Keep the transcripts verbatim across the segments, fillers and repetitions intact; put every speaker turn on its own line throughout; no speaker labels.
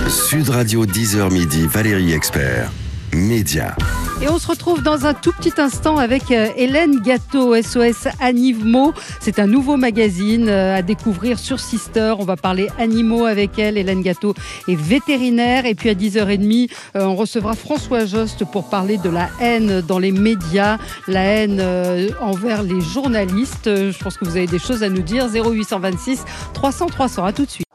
Sud Radio dix heures midi, Valérie Expert, Média.
Et on se retrouve dans un tout petit instant avec euh, Hélène Gâteau, S O S Animaux. C'est un nouveau magazine euh, à découvrir sur Sister. On va parler animaux avec elle. Hélène Gâteau est vétérinaire. Et puis à dix heures trente, euh, on recevra François Jost pour parler de la haine dans les médias, la haine euh, envers les journalistes. Euh, je pense que vous avez des choses à nous dire. zéro huit cent vingt-six trois cents trois cents. À tout de suite.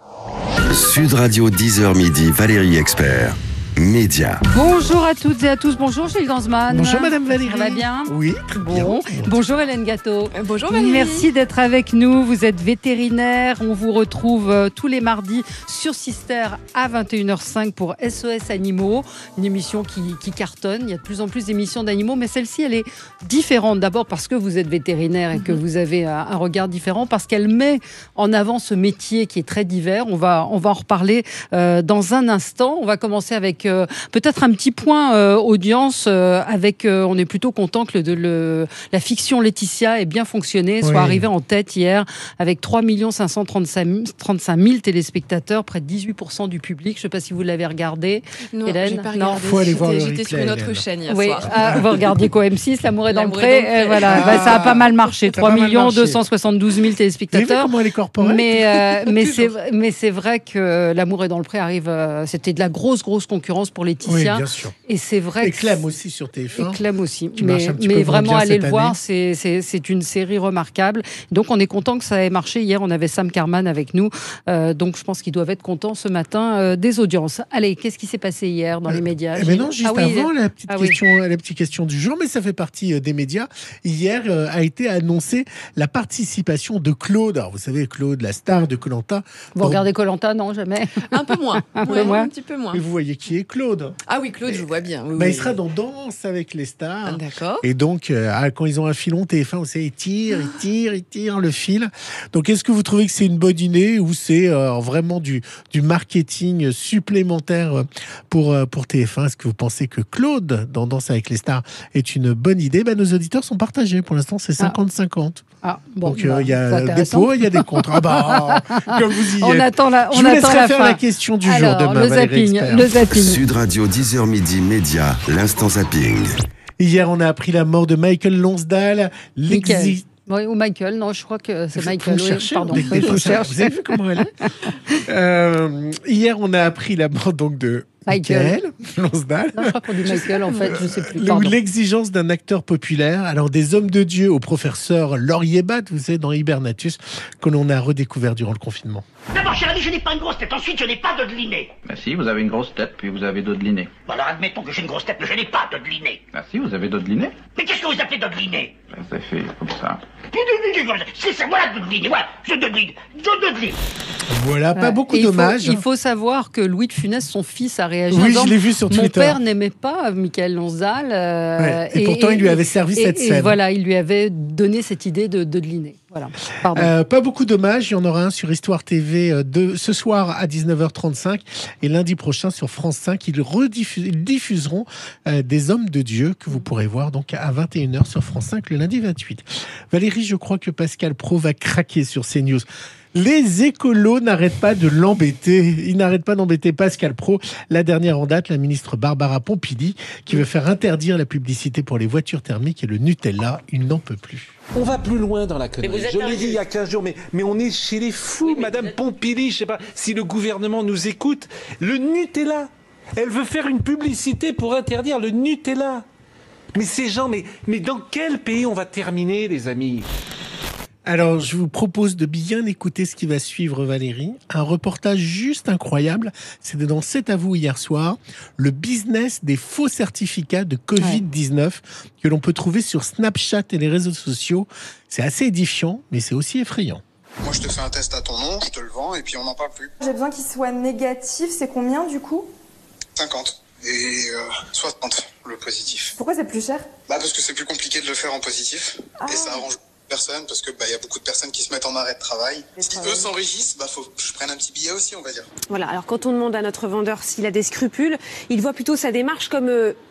Sud Radio dix heures midi, Valérie Expert, Média.
Bonjour à toutes et à tous. Bonjour Gilles Gansman.
Bonjour Madame Valérie.
Ça va bien?
Oui, très bien.
Bon. Bonjour Hélène Gâteau.
Euh, bonjour Valérie.
Merci d'être avec nous. Vous êtes vétérinaire. On vous retrouve euh, tous les mardis sur Sister à vingt et une heures cinq pour S O S Animaux. Une émission qui, qui cartonne. Il y a de plus en plus d'émissions d'animaux, mais celle-ci, elle est différente. D'abord parce que vous êtes vétérinaire et que vous avez un, un regard différent, parce qu'elle met en avant ce métier qui est très divers. On va, on va en reparler euh, dans un instant. On va commencer avec euh, peut-être un petit point euh, audience. Euh, avec, euh, on est plutôt content que le, de, le, la fiction Laetitia ait bien fonctionné, soit
oui.
arrivée en tête hier avec trois millions cinq cent trente-cinq mille téléspectateurs, près de dix-huit pour cent du public. Je ne sais pas si vous l'avez regardé.
Non,
Hélène,
j'ai pas
non.
regardé.
Faut aller voir le
J'étais
replay,
sur une autre
Hélène.
chaîne hier
Oui,
soir.
ah, vous regardiez quoi, M six, L'amour est dans le
L'amour est dans
pré,
le pré.
euh, voilà,
Ah.
bah, ça a pas mal marché,
Ça a
trois
pas mal
millions
marché.
deux cent soixante-douze mille
Vous avez vu
téléspectateurs.
comment elle est corporelle?
Mais, euh, mais, c'est, mais c'est vrai que L'amour est dans le pré arrive, euh, c'était de la grosse, grosse concurrence pour
Oui,
Laetitia.
bien sûr.
Et c'est vrai
Et
que
Clem aussi sur T F un.
Et Clem aussi.
qui marche
Mais,
un petit
mais
peu moins
vraiment,
bien
allez
cette
le voir,
année.
c'est, c'est, c'est une série remarquable. Donc, on est content que ça ait marché. Hier, on avait Sam Carman avec nous. Euh, donc, je pense qu'ils doivent être contents ce matin euh, des audiences. Allez, qu'est-ce qui s'est passé hier dans les médias?
Eh ben non, juste
Ah oui,
avant la petite,
ah oui.
question, la petite question du jour, mais ça fait partie euh, des médias. Hier euh, a été annoncée la participation de Claude. Alors, vous savez, Claude, la star de Koh Lanta.
Vous regardez Koh Lanta? Non, jamais.
Un peu moins.
Un peu
Ouais,
moins.
Un petit peu moins.
Mais vous voyez qui est Claude?
Ah oui, Claude, je vois bien. Oui,
Bah,
oui,
il sera
oui.
dans Danse avec les stars.
Ah, d'accord.
Et donc, euh, ah, quand ils ont un filon T F un, vous savez, ils tirent, ils tirent, ils tirent le fil. Donc, est-ce que vous trouvez que c'est une bonne idée ou c'est euh, vraiment du, du marketing supplémentaire pour, euh, pour T F un? Est-ce que vous pensez que Claude, dans Danse avec les stars, est une bonne idée? Ben, nos auditeurs sont partagés. Pour l'instant, c'est cinquante cinquante.
Ah, bon,
Donc, il
bah,
y
c'est
a des
intéressant.
pour, il y a des contre. Ah bah, comme vous y
On
êtes.
attend la, on
Je vous
attend
laisserai
la
faire
fin.
la question du
Alors,
jour demain,
le
Valérie
zapping,
Expert.
le zapping.
Sud Radio dix heures midi, Média, l'instant zapping.
Hier, on a appris la mort de Michael Lonsdale.
Michael.
l'exi-
Oui, ou Michael, non, je crois que c'est
Faut
Michael.
le
oui,
chercher,
pardon,
des-
oui,
des
faut
fois,
le
ça-
chercher.
Vous avez vu comment elle est? Euh, Hier, on a appris la mort donc de
Michael.
Michael Lonsdale.
Non, je crois qu'on dit Michael, en fait, je sais plus.
Ou
Pardon.
l'exigence d'un acteur populaire. Alors, des hommes de Dieu au professeur Laurier Bat, vous savez, dans Hibernatus, que l'on a redécouvert durant le confinement.
D'abord, cher ami, je n'ai pas une grosse tête. Ensuite, je n'ai pas de deliné.
Ah si, vous avez une grosse tête, puis vous avez dodeliné.
Bon, alors admettons que j'ai une grosse tête, mais je n'ai pas de deliné.
Ah si, vous avez dodeliné.
Mais qu'est-ce que vous appelez deliné?
Ça fait comme ça.
C'est ça, voilà, deliné. Voilà, je dodeline. Je dodeline.
Voilà, pas
Ouais.
beaucoup
Et il faut-
d'hommages.
Il faut savoir que Louis de Funès, son fils, a réagi. en
Oui,
disant,
je l'ai vu sur
Mon
Twitter.
père n'aimait pas Michael Lonsdale. euh,
Ouais, et pourtant, il lui avait servi
et-
cette
et
scène.
voilà, il lui avait donné cette idée de, de dîner. Voilà. Pardon.
Euh, pas beaucoup d'hommages, il y en aura un sur Histoire T V euh, de, ce soir à dix-neuf heures trente-cinq et lundi prochain sur France cinq. Ils, rediffu- ils diffuseront euh, des hommes de Dieu que vous pourrez voir donc à vingt et une heures sur France cinq le lundi vingt-huit. Valérie, je crois que Pascal Praud va craquer sur CNews. Les écolos n'arrêtent pas de l'embêter. Ils n'arrêtent pas d'embêter Pascal Praud. La dernière en date, la ministre Barbara Pompili, qui veut faire interdire la publicité pour les voitures thermiques et le Nutella. Il n'en peut plus.
On va plus loin dans la connerie.
Mais vous êtes
Je l'ai
injuste.
dit il y a quinze jours, mais, mais on est chez les fous.
Oui, mais
Madame
vous êtes-
Pompili, je sais pas si le gouvernement nous écoute. Le Nutella, elle veut faire une publicité pour interdire le Nutella. Mais ces gens, mais, mais dans quel pays on va terminer, les amis?
Alors, je vous propose de bien écouter ce qui va suivre, Valérie. Un reportage juste incroyable. C'était dans C'est à vous hier soir. Le business des faux certificats de covid dix-neuf que l'on peut trouver sur Snapchat et les réseaux sociaux. C'est assez édifiant, mais c'est aussi effrayant.
Moi, je te fais un test à ton nom, je te le vends et puis on n'en parle plus.
J'ai besoin qu'il soit négatif, c'est combien du coup?
cinquante. Et euh, soixante, le positif.
Pourquoi c'est plus cher?
Bah, parce que c'est plus compliqué de le faire en positif.
Ah.
Et ça arrange personne parce que bah, y a beaucoup de personnes qui se mettent en arrêt de travail.
Et
Si
travail.
eux s'enrichissent, bah, faut que je prenne un petit billet aussi, on va dire.
Voilà, alors quand on demande à notre vendeur s'il a des scrupules, il voit plutôt sa démarche comme euh,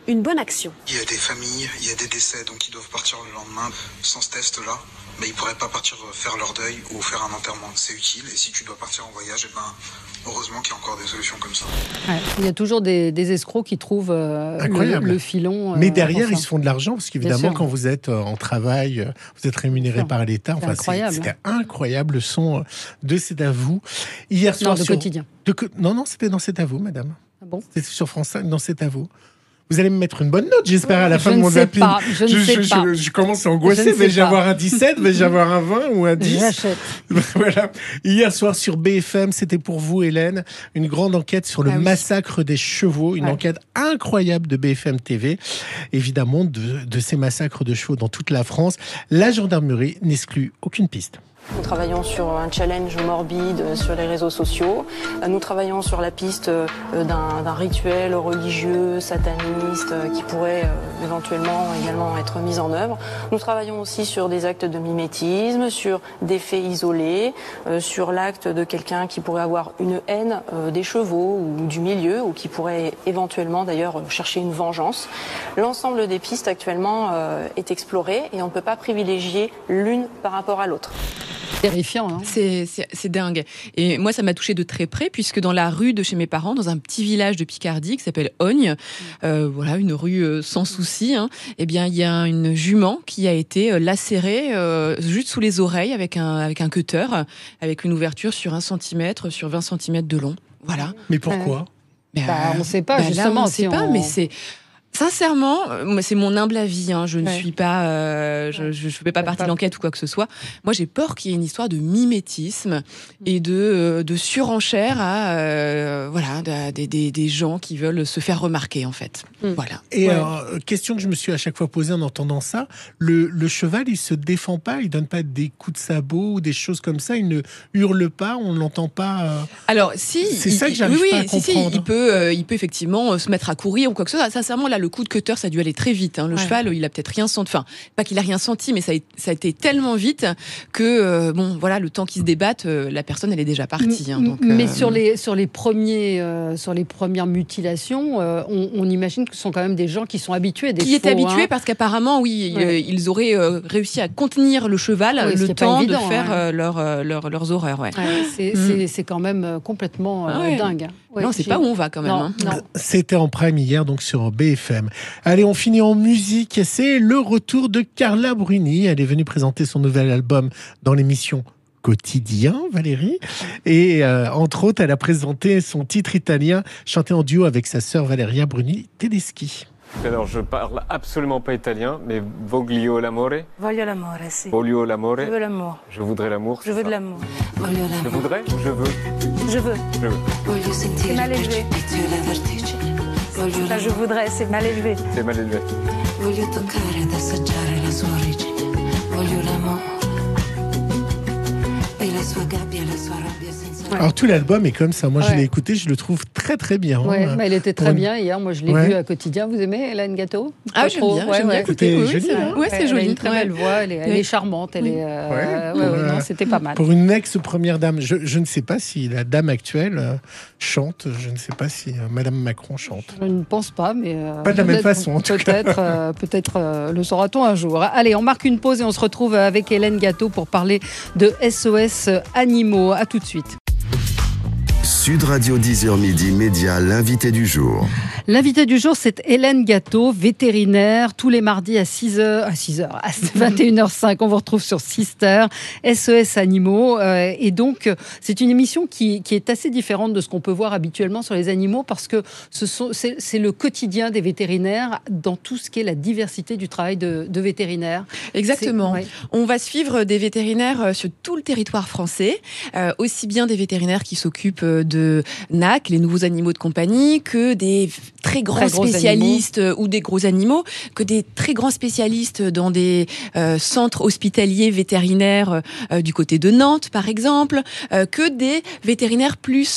une bonne action.
Il y a des familles, il y a des décès, donc ils doivent partir le lendemain sans ce test-là. Mais ils pourraient pas partir faire leur deuil ou faire un enterrement. C'est utile. Et si tu dois partir en voyage, eh ben, heureusement qu'il y a encore des solutions comme ça.
Ouais, il y a toujours des, des escrocs qui trouvent euh, le, le filon. Euh,
Mais derrière,
enfin.
ils se font de l'argent, parce qu'évidemment, quand vous êtes en travail, vous êtes rémunéré par l'État. Enfin,
incroyable.
C'était incroyable le son de C'est à vous. Hier soir,
non, de
sur...
quotidien.
De... Non, non, c'était dans C'est à vous, madame.
Ah bon ?
C'était sur France cinq, dans C'est à vous. Vous allez me mettre une bonne note, j'espère, à la fin
je
de mon zapping.
Je, je ne sais
je,
pas.
Je, je commence à angoisser. Vais-je avoir un dix-sept ? Vais-je avoir un vingt ou un dix ?
J'achète.
Voilà. Hier soir sur B F M, c'était pour vous, Hélène, une grande enquête sur le
ah oui.
massacre des chevaux. Une
ouais.
enquête incroyable de B F M T V. Évidemment, de, de ces massacres de chevaux dans toute la France. La gendarmerie n'exclut aucune piste.
Nous travaillons sur un challenge morbide sur les réseaux sociaux. Nous travaillons sur la piste d'un, d'un rituel religieux, sataniste, qui pourrait éventuellement également être mis en œuvre. Nous travaillons aussi sur des actes de mimétisme, sur des faits isolés, sur l'acte de quelqu'un qui pourrait avoir une haine des chevaux ou du milieu, ou qui pourrait éventuellement d'ailleurs chercher une vengeance. L'ensemble des pistes actuellement est exploré et on ne peut pas privilégier l'une par rapport à l'autre.
Terrifiant, hein.
c'est, c'est, c'est dingue. Et moi, ça m'a touchée de très près, puisque dans la rue de chez mes parents, dans un petit village de Picardie qui s'appelle Ogne, euh, voilà, une rue euh, sans souci, hein, eh bien, il y a une jument qui a été euh, lacérée euh, juste sous les oreilles avec un, avec un cutter, avec une ouverture sur un centimètre, sur vingt centimètres de long. Voilà.
Mais pourquoi ?
bah, bah, On ne sait pas,
bah,
justement.
Là, on ne
si
sait
on...
pas, mais c'est... Sincèrement, c'est mon humble avis. Hein. Je ne
ouais.
suis pas, euh, je, je, je fais pas partie pas... de l'enquête ou quoi que ce soit. Moi, j'ai peur qu'il y ait une histoire de mimétisme et de, euh, de surenchère à, euh, voilà, des, des, des gens qui veulent se faire remarquer, en fait. Mm. Voilà.
Et
ouais.
euh, question que je me suis à chaque fois posée en entendant ça, le, le cheval, il se défend pas, il donne pas des coups de sabot ou des choses comme ça, il ne hurle pas, on ne l'entend pas. Euh...
Alors, si,
c'est
il,
ça que j'arrive
oui,
pas à
si,
comprendre.
Si, il peut, euh, il peut effectivement se mettre à courir ou quoi que ce soit. Sincèrement, là, le coup de cutter, ça a dû aller très vite. Hein. Le ouais. cheval, il a peut-être rien senti. Enfin, pas qu'il a rien senti, mais ça a, ça a été tellement vite que, euh, bon, voilà, le temps qu'ils se débattent, euh, la personne, elle est déjà partie. Hein, donc,
mais
euh...
sur les sur les premiers, euh, sur les premières mutilations, euh, on, on imagine que ce sont quand même des gens qui sont habitués, des
qui
chevaux,
étaient habitués,
hein.
parce qu'apparemment, oui,
ouais.
euh, ils auraient euh, réussi à contenir le cheval
oui,
le temps
évident,
de faire
ouais.
euh, leur, euh, leur, leurs horreurs. Ouais.
Ouais, c'est, mmh. c'est, c'est quand même complètement euh, ah ouais. dingue.
Ouais, non, c'est pas où on va quand même.
Non,
hein.
non.
C'était en prime hier, donc sur B F M. Allez, on finit en musique. C'est le retour de Carla Bruni. Elle est venue présenter son nouvel album dans l'émission Quotidien, Valérie. Et euh, entre autres, elle a présenté son titre italien, chanté en duo avec sa sœur Valeria Bruni Tedeschi.
Alors, je parle absolument pas italien, mais voglio l'amore.
Voglio l'amore, si.
Voglio l'amore.
Je veux l'amour.
Je voudrais l'amour.
Je veux de l'amour.
Je voudrais ou je veux
Je veux.
Je veux.
C'est mal élevé. Enfin, je voudrais, c'est mal élevé.
C'est mal élevé.
Voglio toccare ed assaggiare la sua origine. Voglio l'amore. E la sua gabbia e la sua rabbia senza...
Alors tout l'album est comme ça. Moi,
ouais.
je l'ai écouté, je le trouve très très bien.
Ouais,
hein.
mais elle était très
Pour
bien hier. Moi, je l'ai
ouais.
vue à Quotidien. Vous aimez Hélène Gâteau?
Ah, j'aime bien.
Ouais,
j'aime
ouais.
bien écouter.
Oui,
oui,
joli,
c'est,
hein.
ouais, c'est
elle
joli.
a une très
ouais.
belle voix. Elle est, elle
oui.
est charmante. Elle est. Euh,
ouais.
ouais,
Pour,
ouais, non,
euh,
c'était pas mal.
Pour une ex-première dame, je, je ne sais pas si la dame actuelle euh, chante. Je ne sais pas si euh, Madame Macron chante.
Je ne pense pas, mais euh,
pas de la même façon. En tout
peut-être,
cas.
euh, peut-être euh, le saura-t-on un jour. Allez, on marque une pause et on se retrouve avec Hélène Gâteau pour parler de S O S Animaux. À tout de suite.
Sud Radio dix heures midi, Média, l'invité du jour.
L'invité du jour, c'est Hélène Gâteau, vétérinaire, tous les mardis à six heures, à six heures, à vingt et une heures cinq. On vous retrouve sur Sister, S O S Animaux. Euh, et donc, c'est une émission qui, qui est assez différente de ce qu'on peut voir habituellement sur les animaux parce que ce sont, c'est, c'est le quotidien des vétérinaires dans tout ce qui est la diversité du travail de, de vétérinaires.
Exactement.
Ouais.
On va suivre des vétérinaires sur tout le territoire français, euh, aussi bien des vétérinaires qui s'occupent de N A C, les nouveaux animaux de compagnie, que des très grands très spécialistes ou des gros animaux, que des très grands spécialistes dans des euh, centres hospitaliers vétérinaires euh, du côté de Nantes, par exemple, euh, que des vétérinaires plus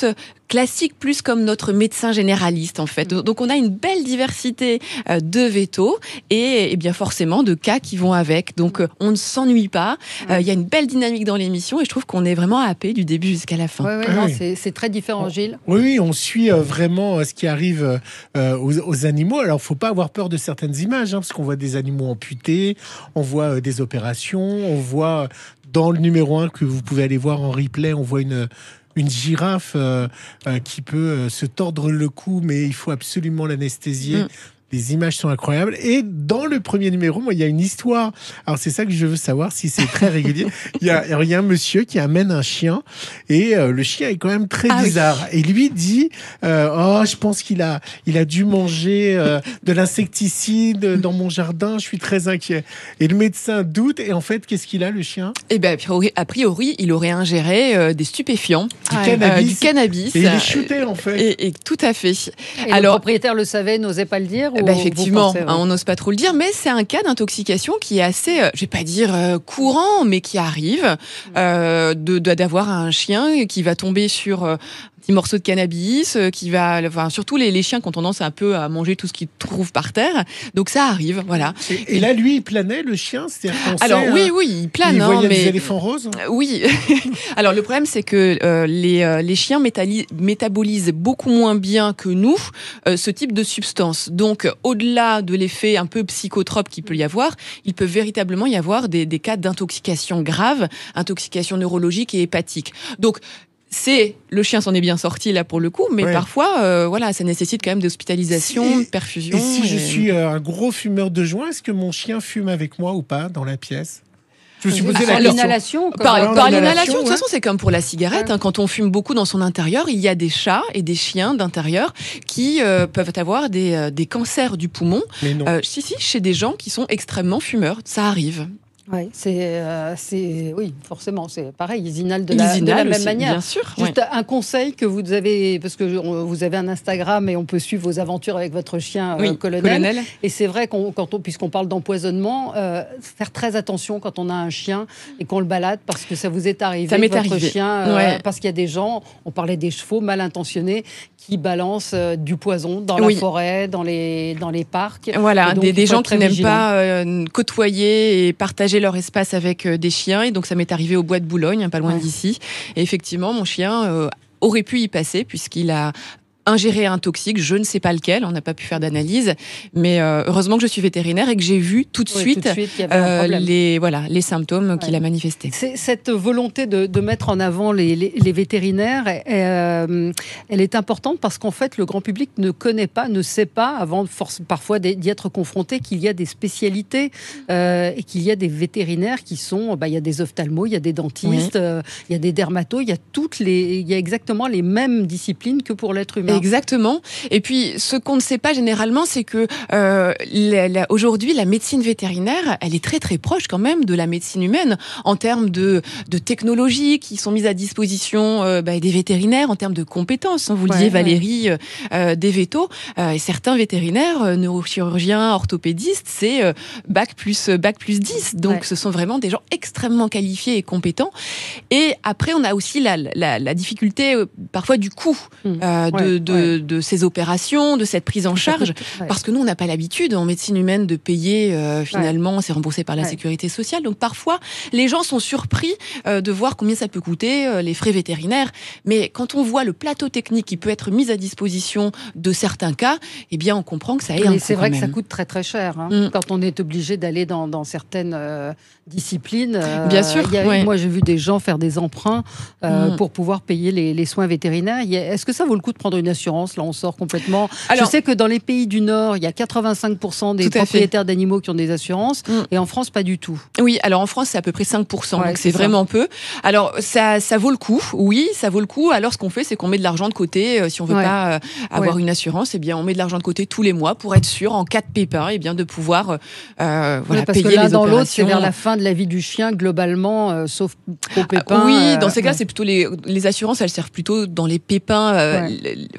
classique, plus comme notre médecin généraliste en fait. Donc on a une belle diversité euh, de vétos et, et bien forcément de cas qui vont avec. Donc euh, on ne s'ennuie pas. Il euh, y a une belle dynamique dans l'émission et je trouve qu'on est vraiment happé du début jusqu'à la fin.
Ouais, ouais,
Ah
non,
oui.
c'est, c'est très différent, Gilles.
Oui, oui, on suit euh, vraiment euh, ce qui arrive euh, aux, aux animaux. Alors, faut pas avoir peur de certaines images, hein, parce qu'on voit des animaux amputés, on voit euh, des opérations, on voit euh, dans le numéro un que vous pouvez aller voir en replay, on voit une une girafe euh, euh, qui peut euh, se tordre le cou, mais il faut absolument l'anesthésier. Mmh. Les images sont incroyables. Et dans le premier numéro, moi, il y a une histoire. Alors, c'est ça que je veux savoir, si c'est très régulier. Il y a, il y a un monsieur qui amène un chien et euh, le chien est quand même très ah bizarre. Oui. Et lui dit euh, oh, je pense qu'il a, il a dû manger euh, de l'insecticide dans mon jardin. Je suis très inquiet. Et le médecin doute. Et en fait, qu'est-ce qu'il a, le chien?
Eh bien, a priori, il aurait ingéré euh, des stupéfiants,
du, ah, cannabis.
Euh, du cannabis.
Et il est shooté, en fait.
Et, et tout à fait.
Et Alors, le propriétaire le savait, n'osait pas le dire.
Bah effectivement, pensez, ouais. hein, on n'ose pas trop le dire, mais c'est un cas d'intoxication qui est assez, euh, je vais pas dire euh, courant, mais qui arrive euh, de, de, d'avoir un chien qui va tomber sur euh, un petit morceau de cannabis, euh, qui va, enfin surtout les, les chiens qui ont tendance un peu à manger tout ce qu'ils trouvent par terre, donc ça arrive, voilà.
Et, et là, lui, il planait le chien, c'est-à-dire qu'on
Alors
sait,
oui, oui, il plane,
il
hein,
voyait
mais
des éléphants roses.
Oui. Alors le problème, c'est que euh, les euh, les chiens métali- métabolisent beaucoup moins bien que nous euh, ce type de substance. Donc au-delà de l'effet un peu psychotrope qu'il peut y avoir, il peut véritablement y avoir des, des cas d'intoxication grave, intoxication neurologique et hépatique. Donc c'est le chien s'en est bien sorti là pour le coup, mais ouais. parfois, euh, voilà, ça nécessite quand même des hospitalisations,
et,
perfusions.
Et si
et...
je suis euh, un gros fumeur de joint, est-ce que mon chien fume avec moi ou pas dans la pièce?
Je me suis posé la question.
Par, par, par l'inhalation, de toute façon, c'est comme pour la cigarette. Ouais. Hein, quand on fume beaucoup dans son intérieur, il y a des chats et des chiens d'intérieur qui euh, peuvent avoir des, euh, des cancers du poumon.
Mais non.
Euh, si, si, chez des gens qui sont extrêmement fumeurs. Ça arrive.
Ouais, c'est, euh, c'est, oui, forcément, c'est pareil, ils inhalent de
ils
la,
inhalent
de la même
aussi,
manière.
Bien sûr.
Juste
ouais.
un conseil que vous avez, parce que vous avez un Instagram et on peut suivre vos aventures avec votre chien
oui,
euh, colonel.
colonel.
Et c'est vrai qu'on, quand on, puisqu'on parle d'empoisonnement, euh, faire très attention quand on a un chien et qu'on le balade, parce que ça vous est arrivé.
Ça m'est
votre
arrivé.
chien, euh,
ouais.
parce qu'il y a des gens, on parlait des chevaux mal intentionnés qui balancent euh, du poison dans
oui.
la forêt, dans les dans les parcs.
Voilà,
donc,
des, des gens qui n'aiment
vigilant.
pas euh, côtoyer et partager leur espace avec des chiens, et donc ça m'est arrivé au Bois de Boulogne, pas loin ouais. d'ici. Et effectivement, mon chien euh, aurait pu y passer puisqu'il a ingéré un toxique, je ne sais pas lequel, on n'a pas pu faire d'analyse, mais euh, heureusement que je suis vétérinaire et que j'ai vu tout de
oui,
suite,
tout de suite il y avait un problème.
les voilà les symptômes ouais. qu'il a manifestés.
C'est, cette volonté de, de mettre en avant les, les, les vétérinaires, et, euh, elle est importante parce qu'en fait le grand public ne connaît pas, ne sait pas, avant force, parfois d'y être confronté, qu'il y a des spécialités euh, et qu'il y a des vétérinaires qui sont, bah, il y a des ophtalmos, il y a des dentistes, oui. euh, il y a des dermatos, il y a toutes les, il y a exactement les mêmes disciplines que pour l'être humain.
Exactement. Et puis, ce qu'on ne sait pas généralement, c'est que euh, la, la, aujourd'hui, la médecine vétérinaire, elle est très très proche quand même de la médecine humaine en termes de, de technologies qui sont mises à disposition euh, bah, des vétérinaires, en termes de compétences. Hein, vous le ouais, disiez, ouais. Valérie, euh, des vétos. Euh, et certains vétérinaires, euh, neurochirurgiens, orthopédistes, c'est euh, bac plus bac plus dix. Donc, ouais. ce sont vraiment des gens extrêmement qualifiés et compétents. Et après, on a aussi la, la, la difficulté euh, parfois du coût euh, de, ouais. de, ouais. de ces opérations, de cette prise en charge, ouais. parce que nous, on n'a pas l'habitude en médecine humaine de payer, euh, finalement, ouais. c'est remboursé par la ouais. sécurité sociale. Donc parfois, les gens sont surpris euh, de voir combien ça peut coûter, euh, les frais vétérinaires. Mais quand on voit le plateau technique qui peut être mis à disposition de certains cas, eh bien, on comprend que ça est un coût.
C'est vrai
que
même. Ça coûte très très cher. Hein, mm. Quand on est obligé d'aller dans, dans certaines euh, disciplines. Euh,
Bien sûr.
Y a,
ouais.
Moi, j'ai vu des gens faire des emprunts euh, mm. pour pouvoir payer les, les soins vétérinaires. A, est-ce que ça vaut le coup de prendre une assurance? Là, on sort complètement. Alors, je sais que dans les pays du Nord, il y a quatre-vingt-cinq pour cent des propriétaires fait. d'animaux qui ont des assurances, mm. et en France, pas du tout.
Oui, alors en France, c'est à peu près cinq pour cent, ouais, donc c'est, c'est vraiment peu. Alors, ça, ça vaut le coup, oui, ça vaut le coup. Alors, ce qu'on fait, c'est qu'on met de l'argent de côté. Euh, si on veut ouais. pas euh, avoir ouais. une assurance, eh bien, on met de l'argent de côté tous les mois pour être sûr, en cas de pépin, eh bien, de pouvoir euh, voilà,
ouais, parce
payer
que l'un
les
dans
opérations.
L'autre, c'est vers la fin de la vie du chien, globalement, euh, sauf au pépin.
Oui,
euh,
dans ces cas,
ouais.
c'est plutôt les, les assurances, elles servent plutôt dans les pépins euh,
ouais.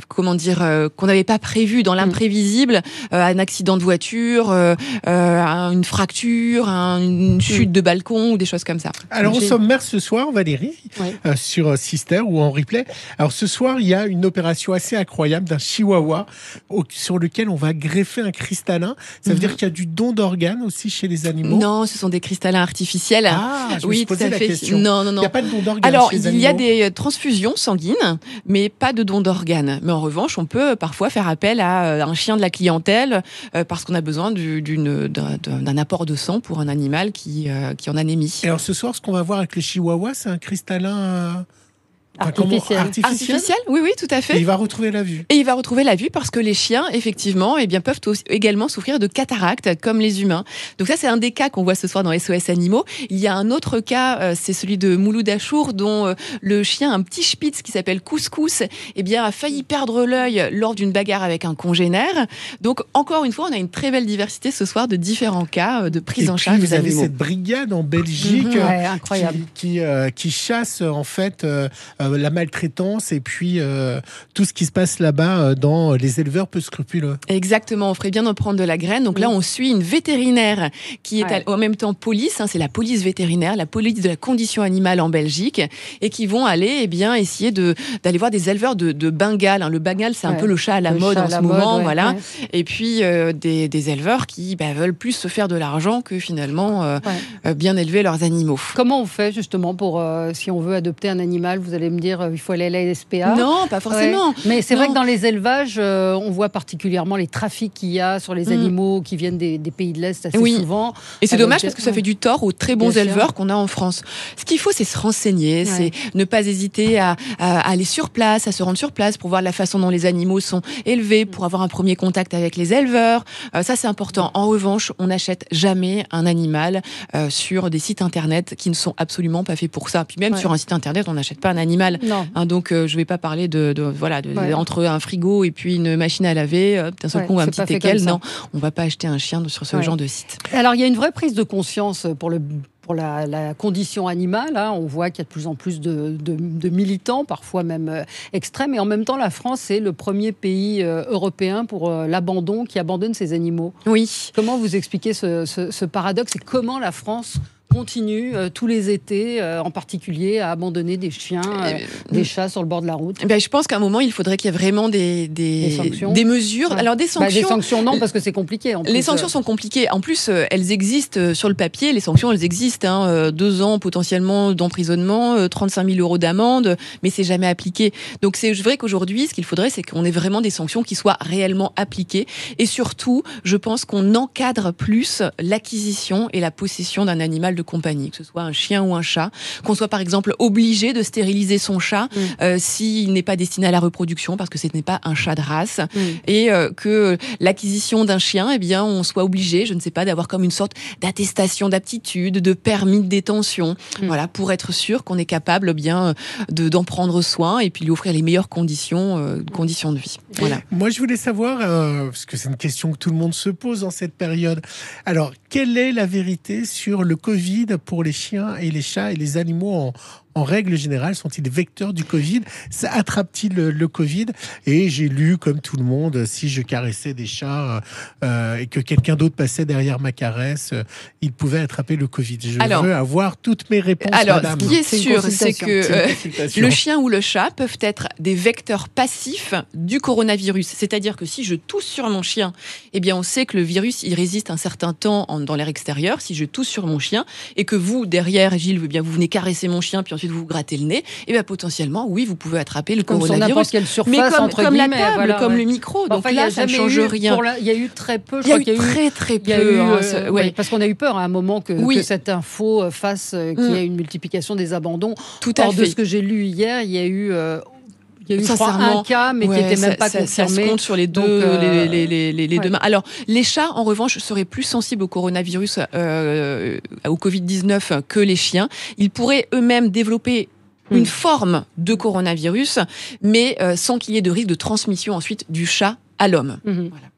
comment dire, euh, qu'on n'avait pas prévu, dans l'imprévisible, euh, un accident de voiture, euh, euh, une fracture, un, une chute de balcon ou des choses comme ça.
Alors
Donc,
au
j'ai-
sommaire ce soir, Valérie,
Oui.
euh, sur euh, Sister ou en replay. Alors ce soir, il y a une opération assez incroyable d'un chihuahua au- sur lequel on va greffer un cristallin. Ça veut
Mhm.
dire qu'il y a du don d'organes aussi chez les animaux.
Non, ce sont des cristallins artificiels.
Ah, je me
oui,
suis posé
tout à
la
fait.
question.
Non, non,
Il
non.
n'y a pas de don d'organes
Alors,
chez les
il y a
animaux.
des transfusions sanguines, mais pas de don d'organes. Mais en revanche, on peut parfois faire appel à euh, un chien de la clientèle euh, parce qu'on a besoin du- d'une- d'un, d'un- d'un apport de sang pour un animal qui, euh, qui en anémie.
Et alors ce soir, ce qu'on va voir avec le chihuahua, c'est un cristallin euh, enfin, comment-
Artificiel.
artificiel.
Artificiel, oui, oui, tout à fait.
Et il va retrouver la vue.
Et il va retrouver la vue parce que les chiens, effectivement, eh bien, peuvent aussi- également souffrir de cataractes comme les humains. Donc ça, c'est un des cas qu'on voit ce soir dans S O S Animaux. Il y a un autre cas, euh, c'est celui de Mouloud Achour, dont euh, le chien, un petit spitz qui s'appelle Couscous, eh bien, a failli perdre l'œil lors d'une bagarre avec un congénère. Donc, encore une fois, on a une très belle diversité ce soir de différents cas euh, de prise
Et
en
puis,
charge
vous
des
avez
animaux.
cette brigade en Belgique
Mhm,
euh,
ouais, incroyable.
qui, qui, euh, qui chasse en fait euh, euh, la maltraitance et puis euh, tout ce qui se passe là-bas euh, dans les éleveurs peu scrupuleux.
Exactement, on ferait bien d'en prendre de la graine. Donc là, on suit une vétérinaire qui est
Ouais.
à- en même temps police, hein, c'est la police vétérinaire, la police de la condition animale en Belgique, et qui vont aller eh bien, essayer de, d'aller voir des éleveurs de, de Bengale. hein. Le Bengale, c'est un
Ouais.
peu le chat à la
Le
mode
chat à
en ce
la mode,
moment.
ouais,
voilà.
ouais.
Et puis euh, des, des éleveurs qui bah, veulent plus se faire de l'argent que finalement euh,
Ouais.
euh, bien élever leurs animaux.
Comment on fait justement pour, euh, si on veut adopter un animal, vous allez me dire, euh, il faut aller à la S P A.
Non, pas forcément.
Ouais. Mais c'est vrai
Non.
que dans les élevages, euh, on voit particulièrement les trafics qu'il y a sur les
Mm.
animaux qui viennent des, des pays de l'Est assez
Oui.
souvent.
Et c'est
Avec
dommage
des-
parce que ça
ouais.
fait du tort aux très bons
Bien sûr.
éleveurs qu'on a en France. Ce qu'il faut, c'est se renseigner, c'est ne pas hésiter à, à aller sur place, à se rendre sur place pour voir la façon dont les animaux sont élevés, pour avoir un premier contact avec les éleveurs. Euh, ça, c'est important. En revanche, on n'achète jamais un animal euh, sur des sites internet qui ne sont absolument pas faits pour ça. Puis même
Ouais.
sur un site internet, on n'achète pas un animal.
Non.
Hein, donc, euh, je vais pas parler de, de voilà, de,
Ouais.
entre un frigo et puis une machine à laver. euh, D'un seul
Ouais,
coup, un
c'est
petit
pas fait
équel.
comme ça.
Non, on va pas acheter un chien sur ce
Ouais.
genre de site.
Alors, il y a une vraie prise de conscience pour le pour la, la condition animale. hein. On voit qu'il y a de plus en plus de, de- de militants, parfois même euh, extrêmes. Et en même temps, la France est le premier pays euh, européen pour euh, l'abandon, qui abandonne ses animaux.
Oui.
Comment vous expliquez ce, ce- ce paradoxe et comment la France continue euh, tous les étés, euh, en particulier, à abandonner des chiens, euh, des chats sur le bord de la route?
Eh ben, je pense qu'à un moment, il faudrait qu'il y ait vraiment des, des,
Des sanctions.
des mesures.
Ouais.
Alors, des
Bah,
sanctions.
des sanctions, non, parce que c'est compliqué. En
Les
plus,
sanctions
euh.
sont compliquées. En plus, euh, elles existent euh, sur le papier. Les sanctions, elles existent. Hein, euh, deux ans potentiellement d'emprisonnement, euh, trente-cinq mille euros d'amende, mais c'est jamais appliqué. Donc c'est vrai qu'aujourd'hui, ce qu'il faudrait, c'est qu'on ait vraiment des sanctions qui soient réellement appliquées. Et surtout, je pense qu'on encadre plus l'acquisition et la possession d'un animal de compagnie, que ce soit un chien ou un chat, qu'on soit par exemple obligé de stériliser son chat
Mm.
euh, s'il n'est pas destiné à la reproduction, parce que ce n'est pas un chat de race,
Mm.
et euh, que l'acquisition d'un chien, eh bien, on soit obligé, je ne sais pas, d'avoir comme une sorte d'attestation d'aptitude, de permis de détention,
Mm.
voilà, pour être sûr qu'on est capable bien de d'en prendre soin et puis lui offrir les meilleures conditions, euh, conditions de vie. Voilà.
Moi, je voulais savoir, euh, parce que c'est une question que tout le monde se pose en cette période. Alors, quelle est la vérité sur le Covid pour les chiens et les chats et les animaux en, en règle générale? Sont-ils vecteurs du Covid? Ça attrape-t-il le, le Covid? Et j'ai lu, comme tout le monde, si je caressais des chats euh, et que quelqu'un d'autre passait derrière ma caresse, euh, il pouvait attraper le Covid. Je
Alors-
veux avoir toutes mes réponses,
Alors,
madame.
ce qui est
C'est une
sûr, c'est
consultation.
que
C'est une
euh,
consultation.
le chien ou le chat peuvent être des vecteurs passifs du coronavirus. C'est-à-dire que si je tousse sur mon chien, eh bien, on sait que le virus, il résiste un certain temps en- dans l'air extérieur. Si je tousse sur mon chien et que vous, derrière, Gilles, eh bien, vous venez caresser mon chien, puis ensuite vous vous grattez le nez, eh bien, potentiellement, oui, vous pouvez attraper le
Comme sur
coronavirus.
n'importe quelle surface,
Mais comme,
entre
comme la
guillemets,
table,
voilà,
comme
ouais.
le micro. Donc
Enfin, il y a
là, ça ne
jamais
change
eu,
rien.
pour la- Il y a eu très peu. Je
Il y a
crois
eu
qu'il y a eu
très, très
Il y a
peu,
eu,
hein,
euh,
ce-
ouais,
ouais.
parce qu'on a eu peur à un moment que,
Oui.
que cette info euh, fasse euh, qu'il y ait une multiplication des abandons.
Tout à
Or, de
fait.
ce que j'ai lu hier, il y a eu, euh, il y a eu je crois,
Sincèrement,
un cas, mais
ouais,
qui n'était même
ça-
pas
ça, ça
confirmé.
se compte sur les deux,
Donc, euh,
les, les, les, les, les
ouais.
deux mains. Alors, les chats, en revanche, seraient plus sensibles au coronavirus, euh, au covid dix-neuf que les chiens. Ils pourraient eux-mêmes développer une
Mm.
forme de coronavirus, mais euh, sans qu'il y ait de risque de transmission ensuite du chat à l'homme.
Mhm.
Voilà.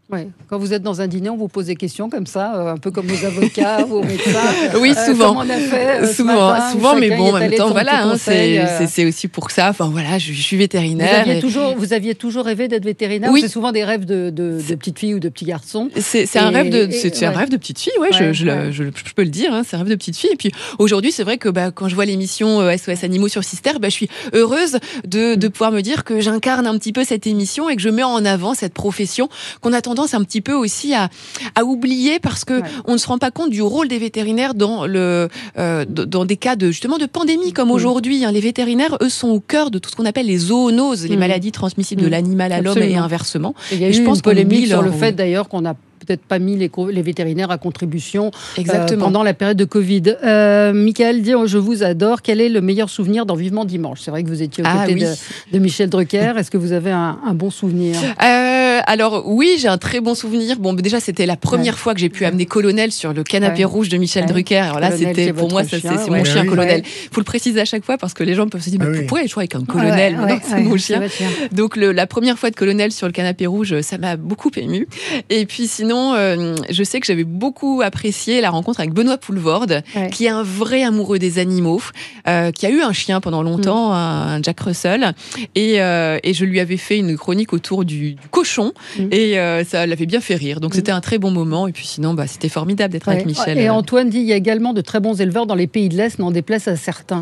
Ouais. Quand vous êtes dans un dîner, on vous pose des questions comme ça, euh, un peu comme aux avocats ou aux médecins.
Oui, souvent.
Euh, comme on a fait, euh,
souvent,
matin,
souvent, mais bon, en
est
même
allé
temps,
de son
voilà,
petit
hein,
conseil,
c'est,
euh.
c'est, c'est aussi pour ça. Enfin voilà, je, je suis
Vous
vétérinaire.
aviez,
et-
toujours, vous aviez toujours rêvé d'être vétérinaire.
Oui.
C'est souvent des rêves de, de, de petites filles ou de petits garçons.
C'est, c'est un
Et-
rêve de,
et-
c'est, c'est un
ouais.
rêve de petite fille, ouais,
Ouais,
je, je, le-
ouais.
je, je peux le dire, hein, c'est un rêve de petite fille. Et puis aujourd'hui, c'est vrai que bah, quand je vois l'émission euh, S O S Animaux sur Sister, bah, je suis heureuse de, de pouvoir me dire que j'incarne un petit peu cette émission et que je mets en avant cette profession qu'on a tendance un petit peu aussi à, à oublier parce que
Ouais.
on ne se rend pas compte du rôle des vétérinaires dans le, euh, d- dans des cas de justement de pandémie comme aujourd'hui. Hein. Les vétérinaires, eux, sont au cœur de tout ce qu'on appelle les zoonoses, les
Mm.
maladies transmissibles de
Mm.
l'animal à l'homme et
Absolument.
inversement.
Et il y a
Et
eu
je pense
une
qu'on oublie
polémique sur
leur
le
rôle.
fait d'ailleurs qu'on n'a peut-être pas mis les, co- les vétérinaires à contribution euh,
Exactement.
pendant la période de Covid. Euh, Michael dit, je vous adore. Quel est le meilleur souvenir dans Vivement Dimanche? C'est vrai que vous étiez aux
Ah
côtés
oui.
de, de Michel Drucker. Est-ce que vous avez un, un bon souvenir?
Euh, alors oui, j'ai un très bon souvenir. Bon, déjà c'était la première
Ouais.
fois que j'ai pu amener Colonel sur le canapé
Ouais.
rouge de Michel
Ouais.
Drucker. Alors là,
Colonel, qui
c'était
est
pour
votre
moi, ça, c'est,
chien,
c'est
ouais.
mon chien
oui.
Colonel.
Ouais.
Faut le préciser à chaque fois parce que les gens peuvent se dire, mais
Ah oui.
pourquoi il joue avec un Colonel?
Ouais,
Mais non,
ouais,
c'est
ouais,
mon
c'est
chien.
votre chien.
Donc le, la première fois de Colonel sur le canapé rouge, ça m'a beaucoup ému. Et puis sinon, euh, je sais que j'avais beaucoup apprécié la rencontre avec Benoît Poulvorde,
Ouais.
qui est un vrai amoureux des animaux, euh, qui a eu un chien pendant longtemps, un, un Jack Russell, et, euh, et je lui avais fait une chronique autour du, du cochon,
Mm.
et euh, ça l'avait bien fait rire. Donc c'était un très bon moment. Et puis sinon, bah, c'était formidable d'être avec
Ouais.
Michel.
Et Antoine dit, il y a également de très bons éleveurs dans les pays de l'Est, n'en déplaise à certains.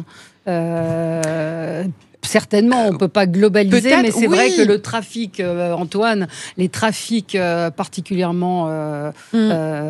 Euh, Certainement, on ne peut pas globaliser,
Peut-être,
mais c'est
oui.
vrai que le trafic, euh, Antoine, les trafics euh, particulièrement, euh,
Mm.
euh,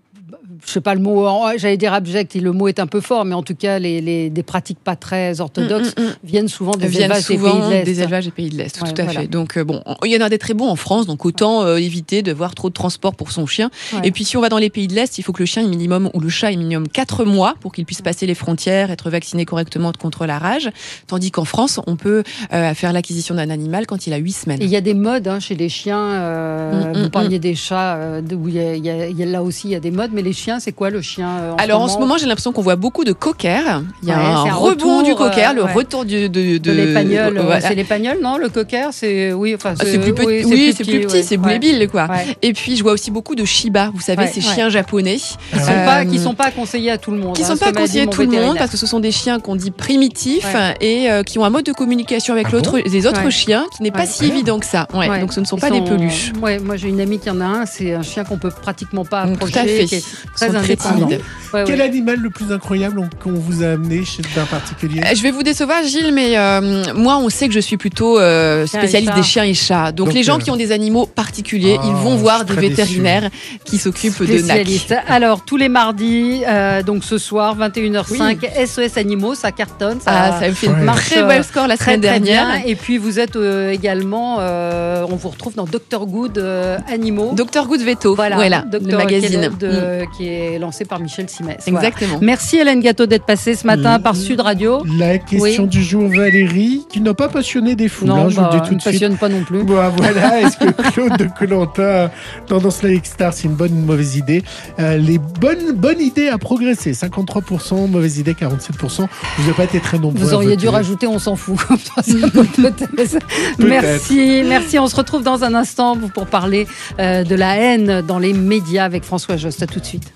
je sais pas le mot, en- j'allais dire abject, et le mot est un peu fort, mais en tout cas, les, les- des pratiques pas très orthodoxes
Mm, mm, mm.
viennent souvent des
viennent
élevages des pays
souvent
de l'Est.
des élevages des pays de l'Est,
Ouais,
tout à
voilà.
fait. Donc euh, bon, il y en a des très bons en France, donc autant euh, éviter de voir trop de transport pour son chien.
Ouais.
Et puis si on va dans les pays de l'Est, il faut que le chien ait minimum ou le chat ait minimum quatre mois pour qu'il puisse passer les frontières, être vacciné correctement contre la rage. Tandis qu'en France, on peut euh, faire l'acquisition d'un animal quand il a huit semaines.
Et il y a des modes hein, chez les chiens. euh,
Mm,
vous
mm,
parliez des chats, euh, de- où il y a, il y a- il y a- là aussi il y a des modes, mais les chiens, c'est quoi le chien euh, en
Alors en ce
moment,
moment, j'ai l'impression qu'on voit beaucoup de cocker. Il y a
Ouais,
un,
c'est un
rebond
retour,
du cocker,
euh,
le
ouais.
retour du, de,
de l'épagnol, euh,
voilà.
c'est l'épagnol, non? Le cocker, c'est oui, enfin
Ah, c'est plus petit,
oui,
oui, c'est plus petit,
ouais.
c'est Boulet-Bill, quoi.
Ouais.
Et puis, je vois aussi beaucoup de Shiba, vous savez,
Ouais,
ces
ouais.
chiens japonais.
Qui sont
Euh,
pas, qui sont pas conseillés à tout le monde.
qui
hein,
sont
ce
pas
que m'a dit
conseillés à
mon
tout le monde
vétérinaire.
parce que ce sont des chiens qu'on dit primitifs
Ouais.
et euh, qui ont un mode de communication avec
Ah
l'autre,
bon
les autres
Ouais.
chiens qui n'est pas
Ouais.
si évident que ça. Ouais,
Ouais.
Donc ce ne sont
Ils
pas des peluches.
Ouais, moi j'ai une amie qui en a un, c'est un chien qu'on peut pratiquement pas
Mm,
approcher,
tout à fait.
qui est
Ils
très
sont très
indépendant.
timides.
Ouais,
Quel
ouais.
animal le plus incroyable on- qu'on vous a amené chez un particulier?
Euh, Je vais vous décevoir, Gilles, mais euh, moi, on sait que je suis plutôt euh,
Chien et
spécialiste
chat.
des chiens et chats. Donc,
Donc,
les gens
euh,
qui ont des animaux particuliers,
Ah,
ils vont
je
voir
suis
des
très déçu.
vétérinaires qui s'occupent de N A C.
Spécialiste. Alors, tous les mardis, euh, donc ce soir, vingt et une heures cinq, S O S Animaux, ça cartonne. Ça,
Ah, ça me fait
Ouais.
un
marche,
très bel score la
très,
semaine
très
dernière.
bien. Et puis, vous êtes euh, également, euh, on vous retrouve dans Docteur Good euh, Animaux.
Docteur Good Veto,
Voilà,
voilà,
Docteur-
le magazine.
Qui est, de- qui est lancé par Michel Simès.
Mm.
Voilà.
Exactement.
Merci Hélène Gâteau d'être passée ce matin
Mm.
par Sud Radio.
La question
Oui.
du jour, Valérie, qui n'a pas passionné des foules, hein,
Non,
je
bah,
vous le dis tout
ne
de suite.
passionne pas non plus.
Bah, voilà, est-ce que Claude de Koh-Lanta, Tendance Like Star, c'est une bonne ou une mauvaise idée? Euh, Les bonnes, bonnes idées à progresser, cinquante-trois pour cent, mauvaise idée, quarante-sept pour cent. Vous n'avez pas été très nombreux.
Vous
à
auriez dû
voter.
rajouter, on s'en fout. Comme ça, ça peut peut-être- Merci, merci. On se retrouve dans un instant pour parler euh, de la haine dans les médias avec François Jost. À tout de suite.